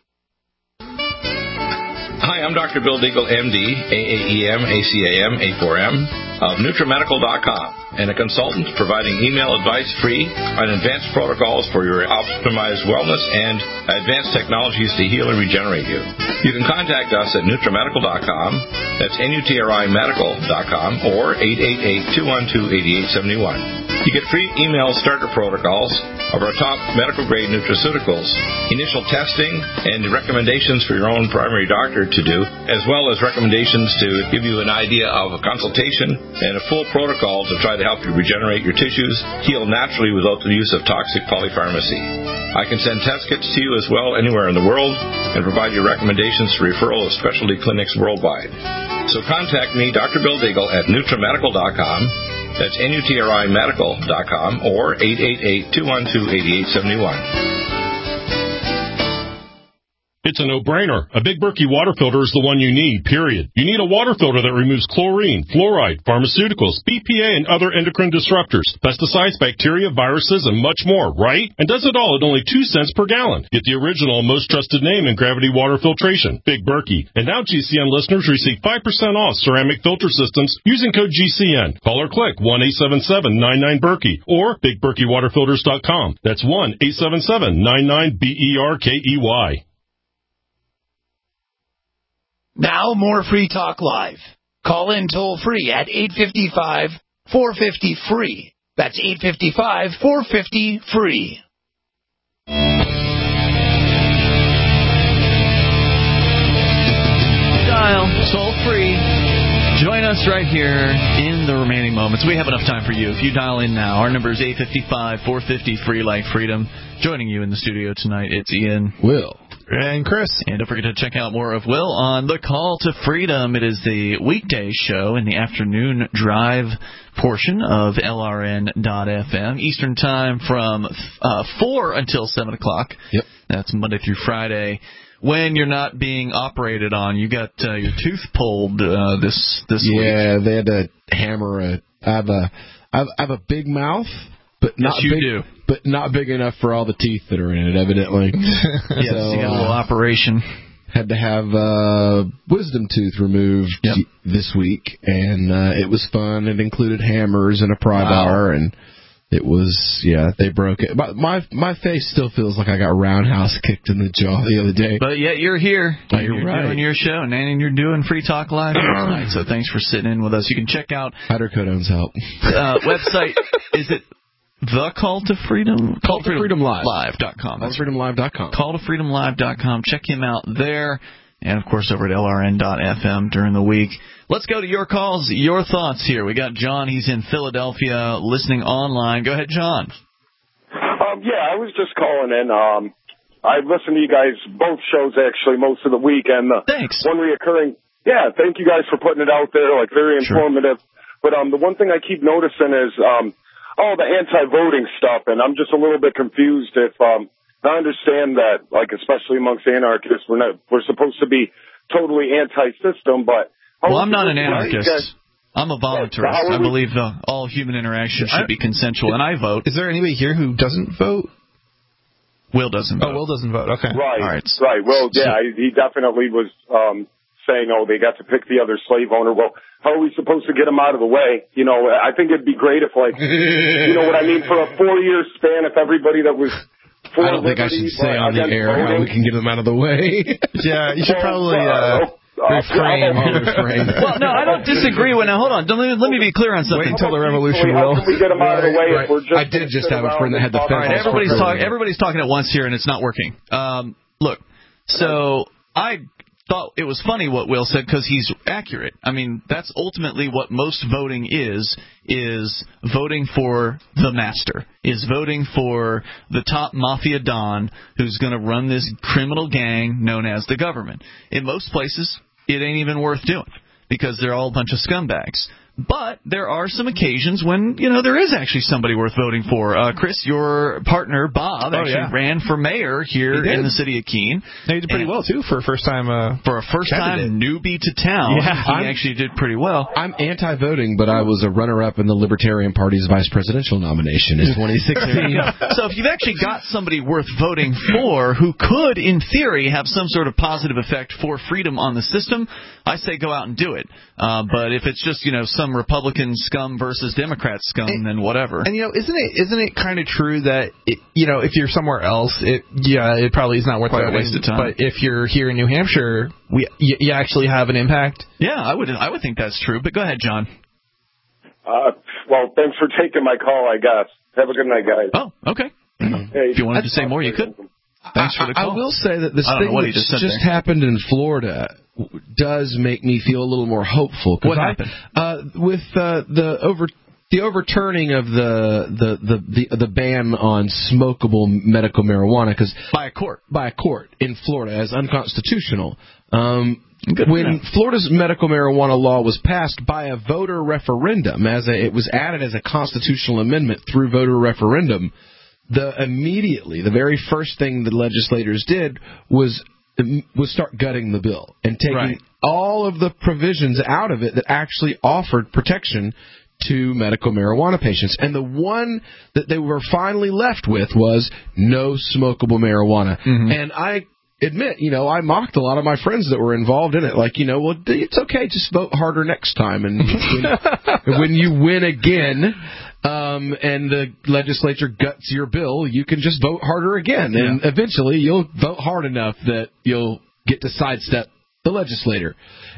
Hi, I'm Dr. Bill Deagle, MD, AAEM, ACAM, A4M, of NutriMedical.com, and a consultant providing email advice free on advanced protocols for your optimized wellness and advanced technologies to heal and regenerate you. You can contact us at NutriMedical.com, that's NutriMedical.com, or 888-212-8871. You get free email starter protocols of our top medical-grade nutraceuticals, initial testing, and recommendations for your own primary doctor to do, as well as recommendations to give you an idea of a consultation and a full protocol to try to help you regenerate your tissues, heal naturally without the use of toxic polypharmacy. I can send test kits to you as well anywhere in the world and provide you recommendations for referral of specialty clinics worldwide. So contact me, Dr. Bill Deagle, at NutriMedical.com. That's NutriMedical.com, or 888-212-8871. It's a no-brainer. A Big Berkey water filter is the one you need, period. You need a water filter that removes chlorine, fluoride, pharmaceuticals, BPA, and other endocrine disruptors, pesticides, bacteria, viruses, and much more, right? And does it all at only 2 cents per gallon. Get the original, most trusted name in gravity water filtration, Big Berkey. And now GCN listeners receive 5% off ceramic filter systems using code GCN. Call or click 1-877-99-BERKEY or BigBerkeyWaterFilters.com. That's 1-877-99-BERKEY. Now more Free Talk Live. Call in toll free at 855-450-FREE. That's 855-450-FREE. Dial toll free. Join us right here in the remaining moments. We have enough time for you. If you dial in now, our number is 855-450-FREE like freedom. Joining you in the studio tonight, it's Ian, Will, and Chris. And don't forget to check out more of Will on The Call to Freedom. It is the weekday show in the afternoon drive portion of LRN.FM, Eastern Time from 4 until 7 o'clock. Yep. That's Monday through Friday. When you're not being operated on, you got your tooth pulled this week. Yeah, they had to hammer it. I have a big mouth, but not yes, you big, do. But not big enough for all the teeth that are in it, evidently. Yes, so, you got a little operation. Had to have wisdom tooth removed this week, and it was fun. It included hammers and a pry bar, and it was, they broke it. But my face still feels like I got roundhouse kicked in the jaw the other day. But yet you're here. You're right. Doing your show, and you're doing Free Talk Live tonight. So thanks for sitting in with us. You can check out hydrocodone's help. Website. Is it The Call to Freedom? Call to Freedom Live. Live.com. CallToFreedomLive.com. CallToFreedomLive.com. Check him out there. And, of course, over at LRN.FM during the week. Let's go to your calls, your thoughts here. We got John. He's in Philadelphia listening online. Go ahead, John. I was just calling in. I listened to you guys, both shows, actually, most of the week. And thanks. One reoccurring. Yeah, thank you guys for putting it out there, very informative. But the one thing I keep noticing is all the anti-voting stuff, and I'm just a little bit confused if I understand that, especially amongst anarchists, we're supposed to be totally anti-system, but... Well, I'm not an anarchist. I'm a voluntarist. I believe all human interaction should be consensual, and I vote. Is there anybody here who doesn't vote? Will doesn't vote. Oh, Will doesn't vote. Okay. Right. All right. Right. Well, he definitely was saying, they got to pick the other slave owner. Well, how are we supposed to get him out of the way? I think it'd be great if, you know what I mean, for a 4-year span, if everybody that was... I don't think I should say on the air how we can get them out of the way. Yeah, you should probably... Well, no, I don't disagree. Now, hold on. Let me be clear on something. Wait until the revolution, Will. How can we get them out of the way if we're just... I did just have a friend that had the fence. All right, everybody's talking at once here, and it's not working. Look, so I thought it was funny what Will said because he's accurate. I mean, that's ultimately what most voting is voting for the master, is voting for the top mafia don who's going to run this criminal gang known as the government. In most places, it ain't even worth doing because they're all a bunch of scumbags. But there are some occasions when, there is actually somebody worth voting for. Chris, your partner, Bob, ran for mayor here in the city of Keene. He did pretty well, too, for a first-time newbie to town. Yeah, he actually did pretty well. I'm anti-voting, but I was a runner-up in the Libertarian Party's vice presidential nomination in 2016. So if you've actually got somebody worth voting for who could, in theory, have some sort of positive effect for freedom on the system, I say go out and do it. But if it's just, some Republican scum versus Democrat scum, then whatever. And isn't it kind of true that if you're somewhere else, it probably is not worth quite a waste of time. But if you're here in New Hampshire, you actually have an impact. Yeah, I would think that's true. But go ahead, John. Well, thanks for taking my call, I guess. Have a good night, guys. Oh, okay. If you wanted to say more, you could. Thanks for the call. I will say that this thing that just happened in Florida does make me feel a little more hopeful. What happened? With the overturning of the ban on smokable medical marijuana, because by a court in Florida as unconstitutional. When Florida's medical marijuana law was passed by a voter referendum, it was added as a constitutional amendment through voter referendum. The very first thing the legislators did was start gutting the bill and taking all of the provisions out of it that actually offered protection to medical marijuana patients. And the one that they were finally left with was no smokable marijuana. Mm-hmm. And I admit, I mocked a lot of my friends that were involved in it. Like, well, it's okay, just vote harder next time. And when you win again, and the legislature guts your bill, you can just vote harder again. And eventually you'll vote hard enough that you'll get to sidestep the legislator.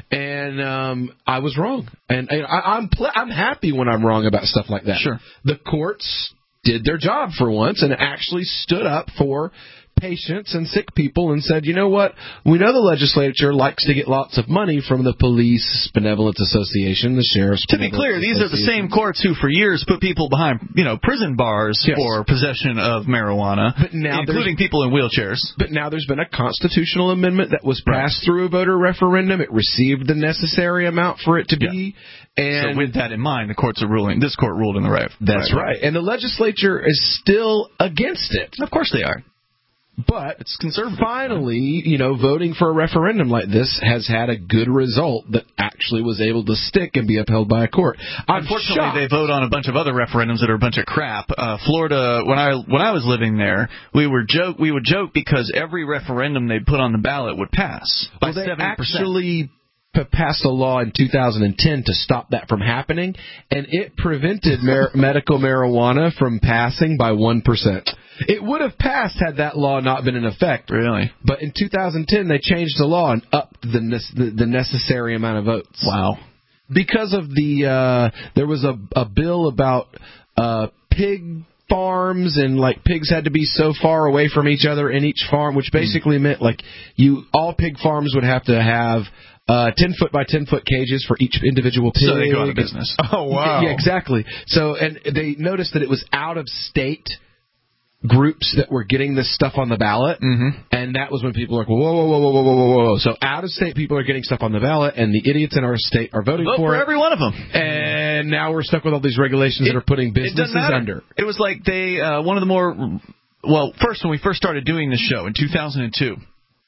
And I was wrong. And I'm happy when I'm wrong about stuff like that. Sure. The courts did their job for once and actually stood up for patients and sick people and said, you know what, we know the legislature likes to get lots of money from the Police Benevolence Association, the Sheriff's To be clear, these are the same courts who for years put people behind, prison bars for possession of marijuana, but now including people in wheelchairs. But now there's been a constitutional amendment that was passed through a voter referendum. It received the necessary amount for it to be. And so with that in mind, this court ruled in the right. That's right. And the legislature is still against it. Of course they are. But it's conservative. Finally, voting for a referendum like this has had a good result that actually was able to stick and be upheld by a court. Unfortunately, they vote on a bunch of other referendums that are a bunch of crap. Florida, when I was living there, we would joke because every referendum they put on the ballot would pass by 70%. Actually passed a law in 2010 to stop that from happening, and it prevented medical marijuana from passing by 1%. It would have passed had that law not been in effect. Really? But in 2010, they changed the law and upped the necessary amount of votes. Wow. Because of there was a bill about pig farms, and pigs had to be so far away from each other in each farm, which basically meant all pig farms would have to have 10-foot by 10-foot cages for each individual pig. So they go out of business. Oh, wow. Yeah, exactly. So, and they noticed that it was out-of-state groups that were getting this stuff on the ballot, and that was when people were like, whoa. So out-of-state people are getting stuff on the ballot, and the idiots in our state are voting for it. Every one of them. And now we're stuck with all these regulations that are putting businesses under. It was like one of the more, first when we first started doing this show in 2002,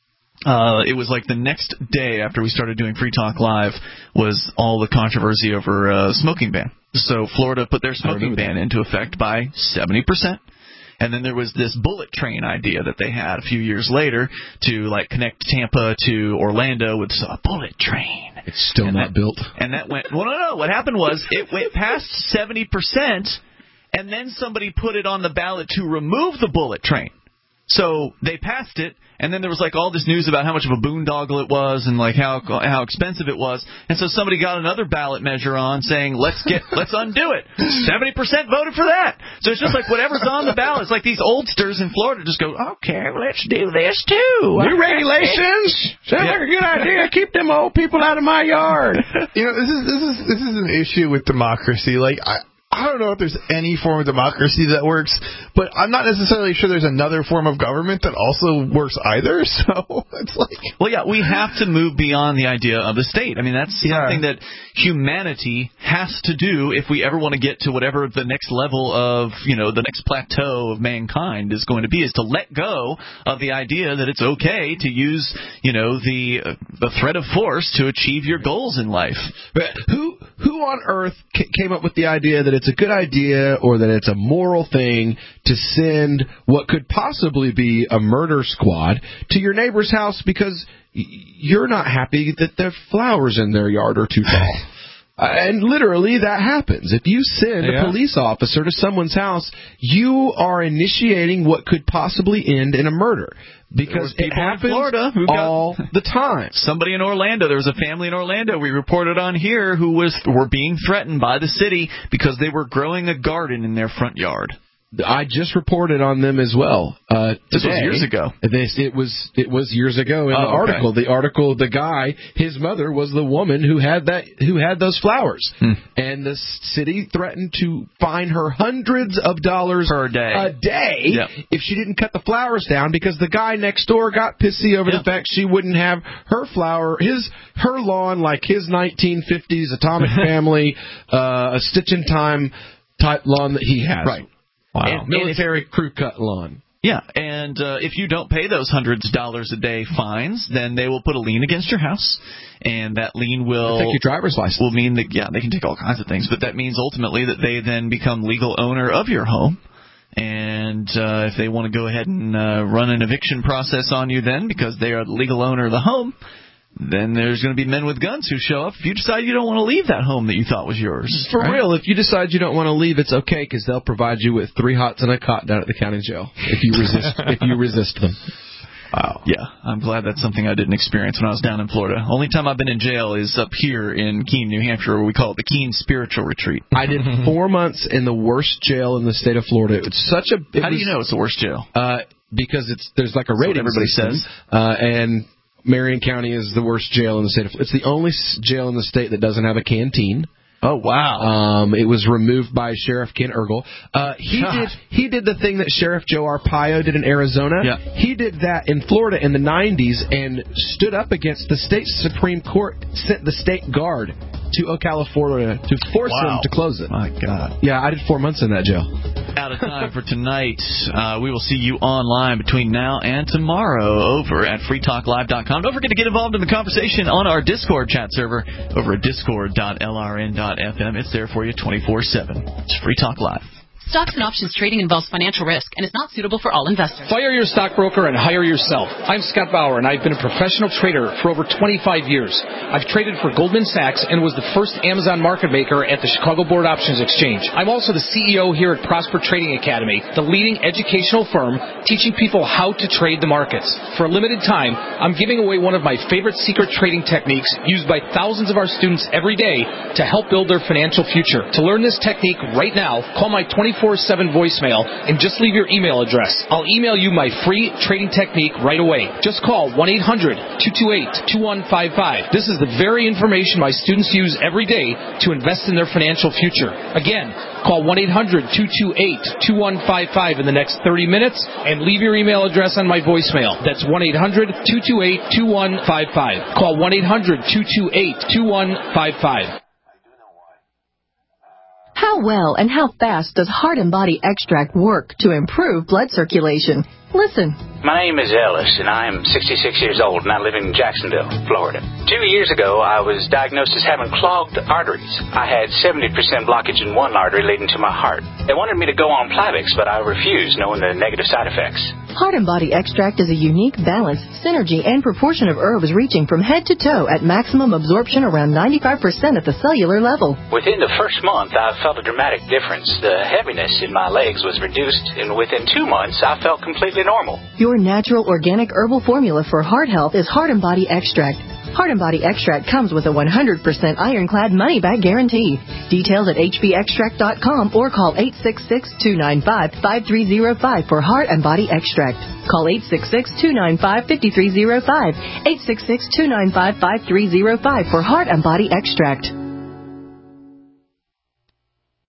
it was like the next day after we started doing Free Talk Live was all the controversy over smoking ban. So Florida put their smoking ban into effect by 70%. And then there was this bullet train idea that they had a few years later to connect Tampa to Orlando with a bullet train. It's still not built. And that went, no. What happened was it went past 70%, and then somebody put it on the ballot to remove the bullet train. So they passed it, and then there was like all this news about how much of a boondoggle it was and like how expensive it was. And so somebody got another ballot measure on saying, let's undo it. 70% voted for that. So it's just like whatever's on the ballot. It's like these oldsters in Florida just go, okay, let's do this too. New regulations. Sounds like a good idea. Keep them old people out of my yard. This is an issue with democracy. Like I don't know if there's any form of democracy that works, but I'm not necessarily sure there's another form of government that also works either. So it's like, well, yeah, we have to move beyond the idea of the state. I mean, that's something that humanity has to do if we ever want to get to whatever the next level of, the next plateau of mankind is going to be, is to let go of the idea that it's okay to use, the threat of force to achieve your goals in life. But who on earth came up with the idea that it's a good idea or that it's a moral thing to send what could possibly be a murder squad to your neighbor's house because you're not happy that the flowers in their yard are too tall? And literally that happens. If you send a police officer to someone's house, you are initiating what could possibly end in a murder. Because it happens in Florida all the time. Somebody in Orlando, there was a family in Orlando we reported on here who were being threatened by the city because they were growing a garden in their front yard. I just reported on them as well. This was years ago. It was years ago in the article. Okay. The article, the guy, his mother was the woman who had those flowers, and the city threatened to fine her hundreds of dollars per day if she didn't cut the flowers down because the guy next door got pissy over the fact she wouldn't have her lawn like his 1950s Atomic Family, a Stitch in Time type lawn that he has. Right. Wow. Military crew cut lawn. Yeah, and if you don't pay those hundreds of dollars a day fines, then they will put a lien against your house, and that lien will take your driver's license. Will mean that they can take all kinds of things, but that means ultimately that they then become legal owner of your home. And if they want to go ahead and run an eviction process on you then because they are the legal owner of the home, then there's going to be men with guns who show up if you decide you don't want to leave that home that you thought was yours. For real, if you decide you don't want to leave, it's okay because they'll provide you with 3 hots and a cot down at the county jail if you resist them. Wow. Yeah, I'm glad that's something I didn't experience when I was down in Florida. Only time I've been in jail is up here in Keene, New Hampshire, where we call it the Keene Spiritual Retreat. I did 4 months in the worst jail in the state of Florida. How do you know it's the worst jail? Because there's like a rating system, says. And Marion County is the worst jail in the state of Florida. It's the only jail in the state that doesn't have a canteen. Oh, wow. It was removed by Sheriff Ken Ergel. He did the thing that Sheriff Joe Arpaio did in Arizona. Yeah. He did that in Florida in the 90s and stood up against the state Supreme Court, sent the state guard to Ocala, Florida to force them to close it. My God. Yeah, I did 4 months in that jail. Out of time for tonight. We will see you online between now and tomorrow over at freetalklive.com. Don't forget to get involved in the conversation on our Discord chat server over at discord.lrn.fm. It's there for you 24/7. It's Free Talk Live. Stocks and options trading involves financial risk and is not suitable for all investors. Fire your stockbroker and hire yourself. I'm Scott Bauer, and I've been a professional trader for over 25 years. I've traded for Goldman Sachs and was the first Amazon market maker at the Chicago Board Options Exchange. I'm also the CEO here at Prosper Trading Academy, the leading educational firm teaching people how to trade the markets. For a limited time, I'm giving away one of my favorite secret trading techniques used by thousands of our students every day to help build their financial future. To learn this technique right now, call my 24/7 voicemail and just leave your email address. I'll email you my free trading technique right away. Just call 1-800-228-2155. This is the very information my students use every day to invest in their financial future. Again, call 1-800-228-2155 in the next 30 minutes and leave your email address on my voicemail. That's 1-800-228-2155. Call 1-800-228-2155. How well and how fast does Heart and Body Extract work to improve blood circulation? Listen. My name is Ellis, and I am 66 years old, and I live in Jacksonville, Florida. 2 years ago, I was diagnosed as having clogged arteries. I had 70% blockage in one artery leading to my heart. They wanted me to go on Plavix, but I refused, knowing the negative side effects. Heart and Body Extract is a unique balance, synergy, and proportion of herbs reaching from head to toe at maximum absorption around 95% at the cellular level. Within the first month, I felt a dramatic difference. The heaviness in my legs was reduced, and within 2 months, I felt completely normal. Your natural organic herbal formula for heart health is Heart and Body Extract. Heart and Body Extract comes with a 100% ironclad money-back guarantee. Details at hbextract.com or call 866-295-5305 for Heart and Body Extract. Call 866-295-5305, 866-295-5305 for Heart and Body Extract.